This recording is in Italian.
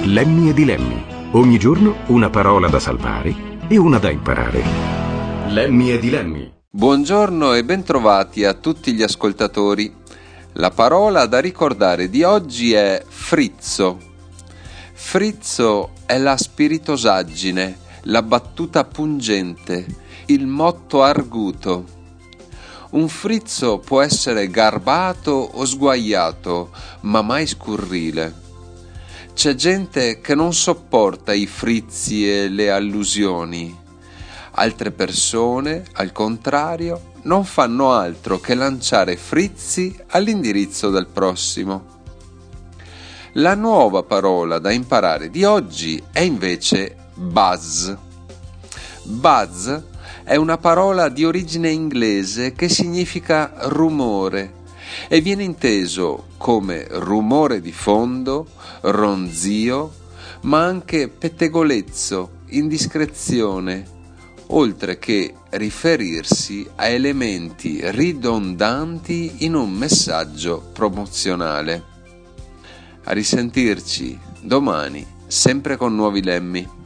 Lemmy e Dilemmi. Ogni giorno una parola da salvare e una da imparare. Lemmy e Dilemmi. Buongiorno e bentrovati a tutti gli ascoltatori. La parola da ricordare di oggi è frizzo. Frizzo è la spiritosaggine, la battuta pungente, il motto arguto. Un frizzo può essere garbato o sguaiato, ma mai scurrile. C'è gente che non sopporta i frizzi e le allusioni. Altre persone, al contrario, non fanno altro che lanciare frizzi all'indirizzo del prossimo. La nuova parola da imparare di oggi è invece buzz. Buzz è una parola di origine inglese che significa rumore e viene inteso come rumore di fondo, ronzio, ma anche pettegolezzo, indiscrezione, oltre che riferirsi a elementi ridondanti in un messaggio promozionale. A risentirci domani, sempre con nuovi lemmi.